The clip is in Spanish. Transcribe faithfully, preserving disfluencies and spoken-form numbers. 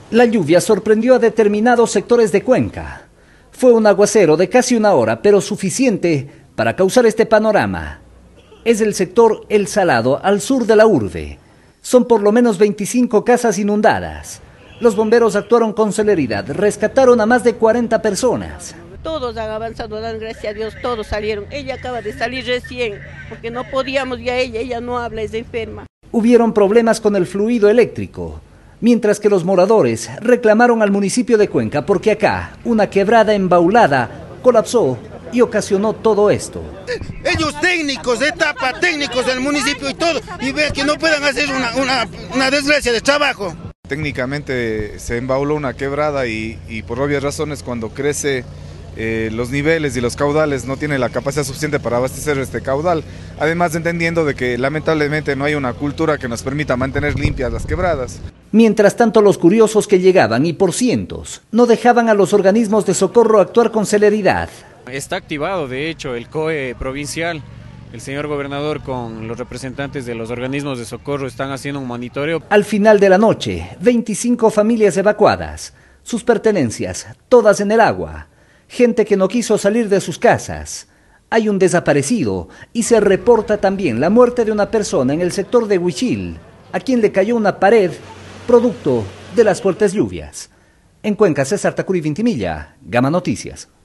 La lluvia sorprendió a determinados sectores de Cuenca. Fue un aguacero de casi una hora, pero suficiente para causar este panorama. Es el sector El Salado, al sur de la urbe. Son por lo menos veinticinco casas inundadas. Los bomberos actuaron con celeridad, rescataron a más de cuarenta personas. Todos han avanzado, dan gracias a Dios, todos salieron. Ella acaba de salir recién, porque no podíamos ya ella, ella no habla, es enferma. Hubieron problemas con el fluido eléctrico, mientras que los moradores reclamaron al municipio de Cuenca porque acá una quebrada embaulada colapsó y ocasionó todo esto. Ellos técnicos, de etapa, técnicos del municipio y todo, y ven que no puedan hacer una, una, una desgracia de trabajo. Técnicamente se embauló una quebrada y, y por obvias razones cuando crece eh, los niveles y los caudales no tiene la capacidad suficiente para abastecer este caudal. Además entendiendo de que lamentablemente no hay una cultura que nos permita mantener limpias las quebradas. Mientras tanto, los curiosos que llegaban y por cientos no dejaban a los organismos de socorro actuar con celeridad. Está activado de hecho el C O E provincial. El señor gobernador con los representantes de los organismos de socorro están haciendo un monitoreo. Al final de la noche, veinticinco familias evacuadas, sus pertenencias todas en el agua, gente que no quiso salir de sus casas. Hay un desaparecido y se reporta también la muerte de una persona en el sector de Huichil, a quien le cayó una pared producto de las fuertes lluvias. En Cuenca, César Tacuri Vintimilla, Gama Noticias.